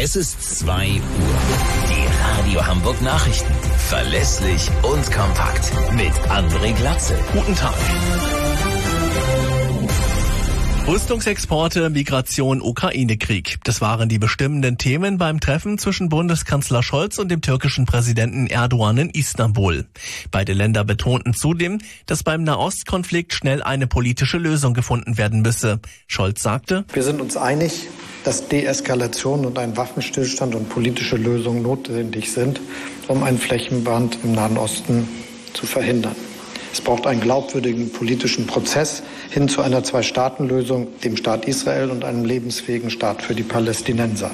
Es ist 2 Uhr. Die Radio Hamburg Nachrichten. Verlässlich und kompakt. Mit André Glatzel. Guten Tag. Rüstungsexporte, Migration, Ukraine-Krieg. Das waren die bestimmenden Themen beim Treffen zwischen Bundeskanzler Scholz und dem türkischen Präsidenten Erdogan in Istanbul. Beide Länder betonten zudem, dass beim Nahostkonflikt schnell eine politische Lösung gefunden werden müsse. Scholz sagte: Wir sind uns einig, dass Deeskalation und ein Waffenstillstand und politische Lösungen notwendig sind, um einen Flächenbrand im Nahen Osten zu verhindern. Es braucht einen glaubwürdigen politischen Prozess hin zu einer Zwei-Staaten-Lösung, dem Staat Israel und einem lebensfähigen Staat für die Palästinenser.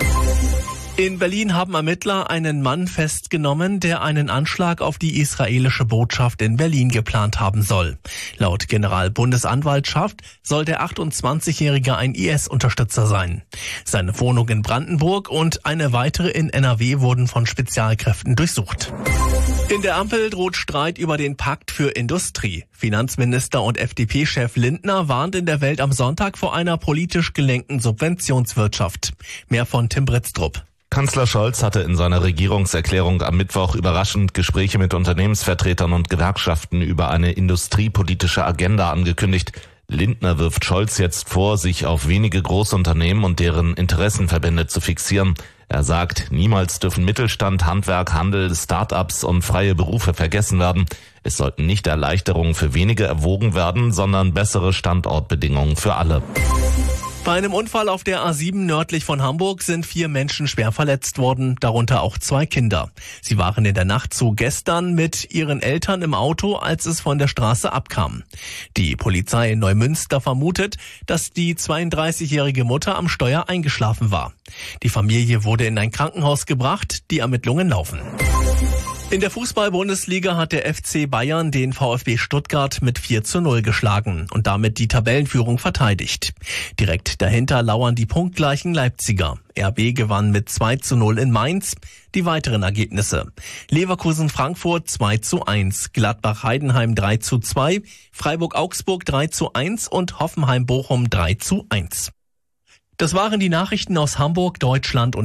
In Berlin haben Ermittler einen Mann festgenommen, der einen Anschlag auf die israelische Botschaft in Berlin geplant haben soll. Laut Generalbundesanwaltschaft soll der 28-Jährige ein IS-Unterstützer sein. Seine Wohnung in Brandenburg und eine weitere in NRW wurden von Spezialkräften durchsucht. In der Ampel droht Streit über den Pakt für Industrie. Finanzminister und FDP-Chef Lindner warnt in der Welt am Sonntag vor einer politisch gelenkten Subventionswirtschaft. Mehr von Tim Britztrup. Kanzler Scholz hatte in seiner Regierungserklärung am Mittwoch überraschend Gespräche mit Unternehmensvertretern und Gewerkschaften über eine industriepolitische Agenda angekündigt. Lindner wirft Scholz jetzt vor, sich auf wenige Großunternehmen und deren Interessenverbände zu fixieren. Er sagt, niemals dürfen Mittelstand, Handwerk, Handel, Start-ups und freie Berufe vergessen werden. Es sollten nicht Erleichterungen für wenige erwogen werden, sondern bessere Standortbedingungen für alle. Bei einem Unfall auf der A7 nördlich von Hamburg sind 4 Menschen schwer verletzt worden, darunter auch 2 Kinder. Sie waren in der Nacht zu gestern mit ihren Eltern im Auto, als es von der Straße abkam. Die Polizei in Neumünster vermutet, dass die 32-jährige Mutter am Steuer eingeschlafen war. Die Familie wurde in ein Krankenhaus gebracht, die Ermittlungen laufen. In der Fußball-Bundesliga hat der FC Bayern den VfB Stuttgart mit 4:0 geschlagen und damit die Tabellenführung verteidigt. Direkt dahinter lauern die punktgleichen Leipziger. RB gewann mit 2:0 in Mainz. Die weiteren Ergebnisse: Leverkusen-Frankfurt 2:1, Gladbach-Heidenheim 3:2, Freiburg-Augsburg 3:1 und Hoffenheim-Bochum 3:1. Das waren die Nachrichten aus Hamburg, Deutschland und